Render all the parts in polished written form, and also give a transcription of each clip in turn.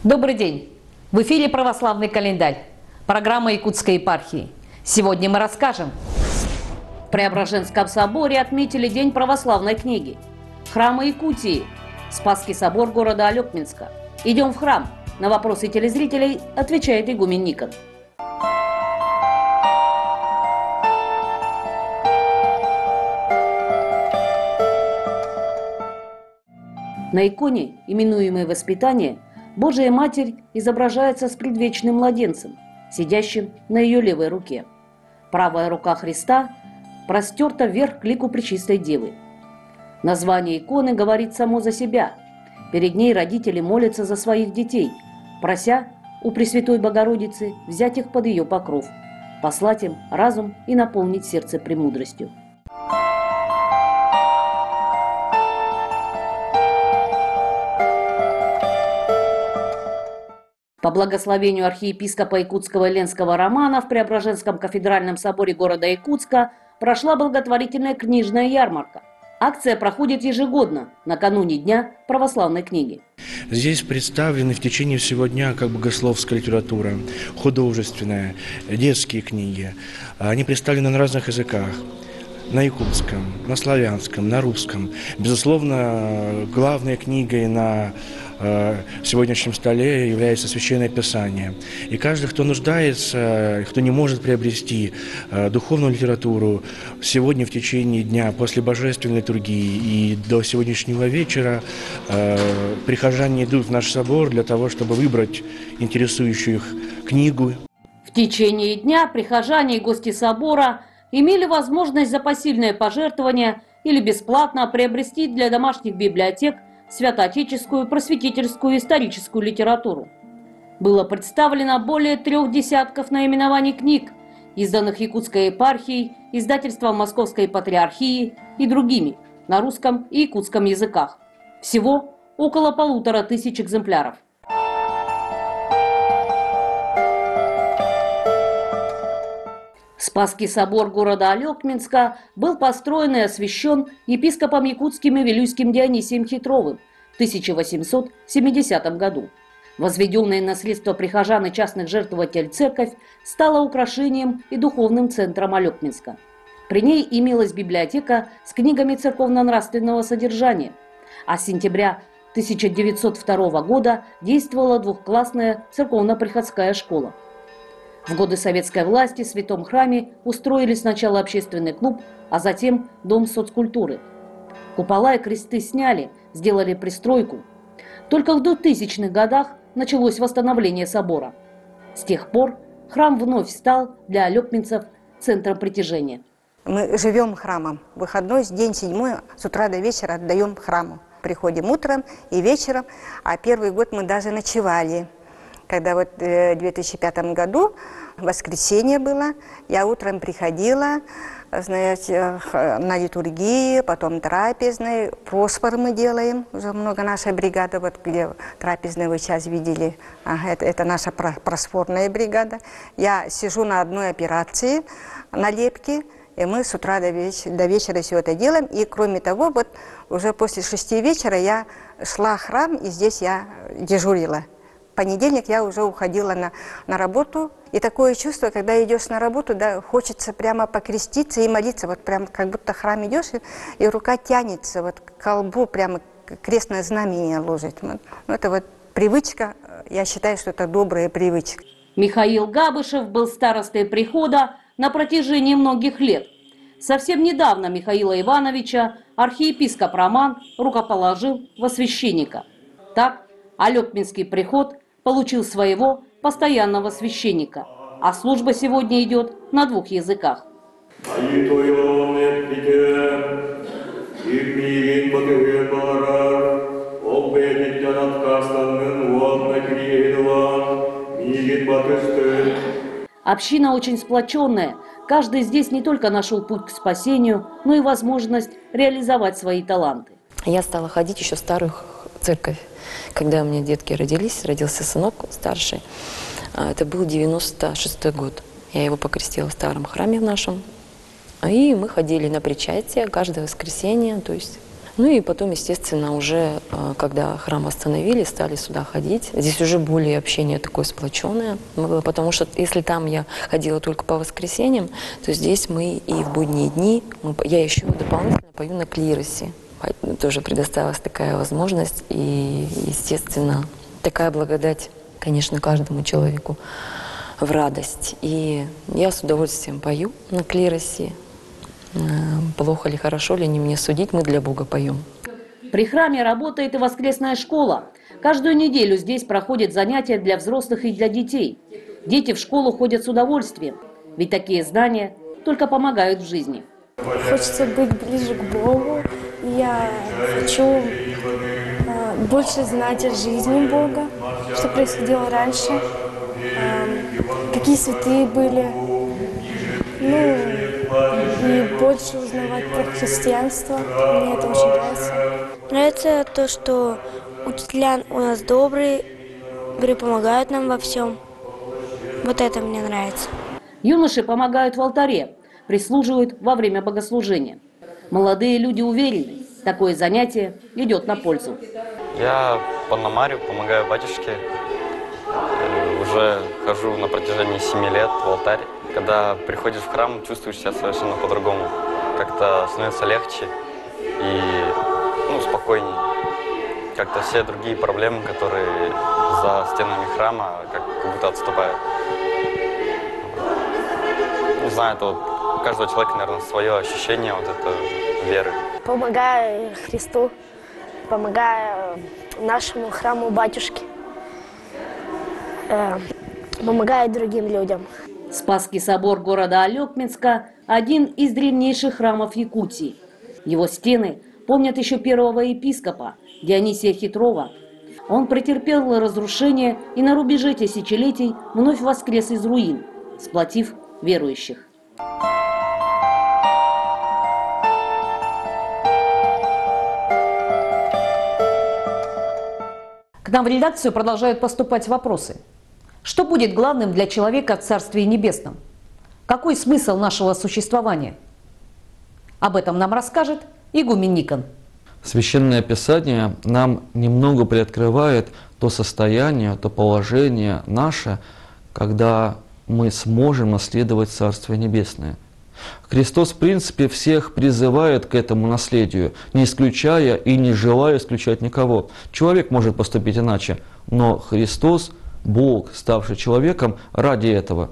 Добрый день! В эфире «Православный календарь», программа Якутской епархии. Сегодня мы расскажем. В Преображенском соборе отметили День православной книги. Храмы Якутии. Спасский собор города Алекминска. Идем в храм. На вопросы телезрителей отвечает игумен Никон. На иконе, именуемой «Воспитание», Божия Матерь изображается с предвечным младенцем, сидящим на ее левой руке. Правая рука Христа простерта вверх к лику Пречистой Девы. Название иконы говорит само за себя. Перед ней родители молятся за своих детей, прося у Пресвятой Богородицы взять их под ее покров, послать им разум и наполнить сердце премудростью. По благословению архиепископа Якутского Ленского Романа в Преображенском кафедральном соборе города Якутска прошла благотворительная книжная ярмарка. Акция проходит ежегодно, накануне Дня православной книги. Здесь представлены в течение всего дня как богословская литература, художественная, детские книги. Они представлены на разных языках. На якутском, на славянском, на русском. Безусловно, главной книгой на сегодняшнем столе является Священное Писание. И каждый, кто нуждается, кто не может приобрести духовную литературу, сегодня в течение дня, после божественной литургии и до сегодняшнего вечера, прихожане идут в наш собор для того, чтобы выбрать интересующую их книгу. В течение дня прихожане и гости собора имели возможность за посильное пожертвование или бесплатно приобрести для домашних библиотек святоотеческую, просветительскую и историческую литературу. Было представлено более 3 десятков наименований книг, изданных Якутской епархией, издательством Московской патриархии и другими на русском и якутском языках. Всего около 1500 экземпляров. Спасский собор города Алекминска был построен и освящен епископом якутским и вилюйским Дионисием Хитровым в 1870 году. Возведенная на средства прихожан и частных жертвователей церковь стала украшением и духовным центром Алекминска. При ней имелась библиотека с книгами церковно-нравственного содержания, а с сентября 1902 года действовала двухклассная церковно-приходская школа. В годы советской власти в Святом Храме устроили сначала общественный клуб, а затем Дом соцкультуры. Купола и кресты сняли, сделали пристройку. Только в 2000-х годах началось восстановление собора. С тех пор храм вновь стал для алекминцев центром притяжения. Мы живем храмом. Выходной день 7 с утра до вечера отдаем храму. Приходим утром и вечером, а первый год мы даже ночевали. Когда вот в 2005 году воскресенье было, я утром приходила, знаете, на литургии, потом трапезной, проспор мы делаем, уже много наша бригада, вот где трапезную вы сейчас видели, это наша проспорная бригада. Я сижу на одной операции, на лепке, и мы с утра до вечера все это делаем, и кроме того, вот уже после 6 вечера я шла в храм, и здесь я дежурила. В понедельник я уже уходила на работу, и такое чувство, когда идешь на работу, да, хочется прямо покреститься и молиться, вот прям как будто в храм идешь, и рука тянется, вот к колбу прямо крестное знамение ложить. Это вот привычка, я считаю, что это добрая привычка. Михаил Габышев был старостой прихода на протяжении многих лет. Совсем недавно Михаила Ивановича архиепископ Роман рукоположил во священника. Так, Алекминский приход получил своего постоянного священника, а служба сегодня идет на 2 языках. Община очень сплоченная. Каждый здесь не только нашел путь к спасению, но и возможность реализовать свои таланты. Я стала ходить еще в старую церковь. Когда у меня детки родились, родился сынок старший, это был 96-й год. Я его покрестила в старом храме в нашем. И мы ходили на причастие каждое воскресенье, то есть Ну и потом, естественно, уже когда храм восстановили, стали сюда ходить. Здесь уже более общение такое сплоченное было, потому что если там я ходила только по воскресеньям, то здесь мы и в будние дни, я еще дополнительно пою на клиросе. Тоже предоставилась такая возможность, и, естественно, такая благодать, конечно, каждому человеку в радость. И я с удовольствием пою на клиросе. Плохо ли, хорошо ли, не мне судить, мы для Бога поем. При храме работает и воскресная школа. Каждую неделю здесь проходят занятия для взрослых и для детей. Дети в школу ходят с удовольствием, ведь такие знания только помогают в жизни. Хочется быть ближе к Богу. Я хочу больше знать о жизни Бога, что происходило раньше, какие святые были. И больше узнавать про христианство. Мне это очень нравится. Нравится то, что учителя у нас добрые, помогают нам во всем. Вот это мне нравится. Юноши помогают в алтаре, прислуживают во время богослужения. Молодые люди уверены, такое занятие идет на пользу. Я по Намарю помогаю батюшке. Уже хожу на протяжении 7 лет в алтарь. Когда приходишь в храм, чувствуешь себя совершенно по-другому. Как-то становится легче и спокойнее. Как-то все другие проблемы, которые за стенами храма, как будто отступают. Не знаю, это у каждого человека, наверное, свое ощущение вот этой веры. Помогаю Христу, помогаю нашему храму батюшке, помогаю другим людям. Спасский собор города Алекминска – один из древнейших храмов Якутии. Его стены помнят еще первого епископа Дионисия Хитрова. Он претерпел разрушение и на рубеже тысячелетий вновь воскрес из руин, сплотив верующих. К нам в редакцию продолжают поступать вопросы. Что будет главным для человека в Царстве Небесном? Какой смысл нашего существования? Об этом нам расскажет игумен Никон. Священное Писание нам немного приоткрывает то состояние, то положение наше, когда мы сможем наследовать Царствие Небесное. Христос, в принципе, всех призывает к этому наследию, не исключая и не желая исключать никого. Человек может поступить иначе, но Христос, Бог, ставший человеком, ради этого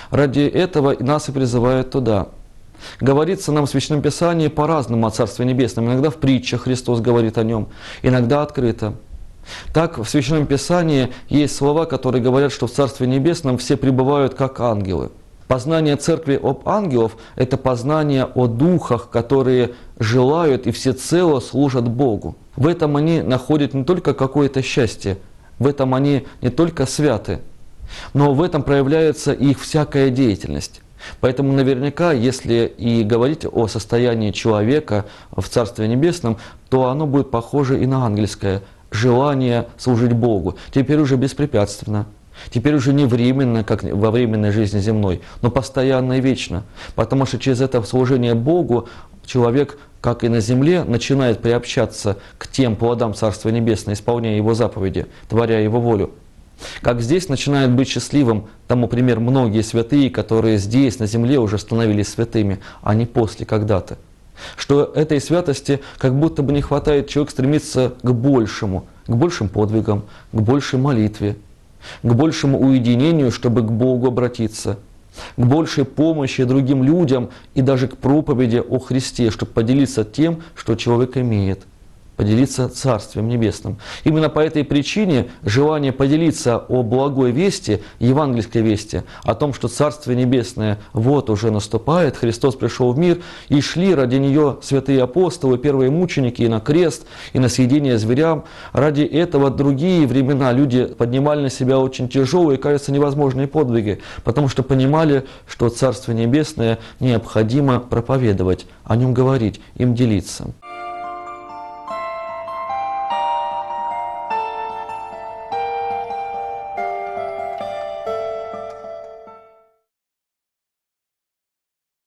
нас и призывает туда. Говорится нам в Священном Писании по-разному о Царстве Небесном. Иногда в притчах Христос говорит о нем, иногда открыто. Так, в Священном Писании есть слова, которые говорят, что в Царстве Небесном все пребывают как ангелы. Познание Церкви об ангелов – это познание о духах, которые желают и всецело служат Богу. В этом они находят не только какое-то счастье, в этом они не только святы, но в этом проявляется их всякая деятельность. Поэтому наверняка, если и говорить о состоянии человека в Царстве Небесном, то оно будет похоже и на ангельское желание служить Богу. Теперь уже беспрепятственно, теперь уже не временно, как во временной жизни земной, но постоянно и вечно. Потому что через это служение Богу человек, как и на земле, начинает приобщаться к тем плодам Царства Небесного, исполняя Его заповеди, творя Его волю. Как здесь начинает быть счастливым, тому пример многие святые, которые здесь, на земле, уже становились святыми, а не после когда-то. Что этой святости как будто бы не хватает, человек стремится к большим подвигам, к большей молитве, к большему уединению, чтобы к Богу обратиться, к большей помощи другим людям и даже к проповеди о Христе, чтобы поделиться тем, что человек имеет, поделиться Царствием Небесным. Именно по этой причине желание поделиться о благой вести, евангельской вести, о том, что Царствие Небесное вот уже наступает, Христос пришел в мир, и шли ради нее святые апостолы, первые мученики и на крест, и на съедение зверям. Ради этого другие времена люди поднимали на себя очень тяжелые, кажется, невозможные подвиги, потому что понимали, что Царствие Небесное необходимо проповедовать, о нем говорить, им делиться.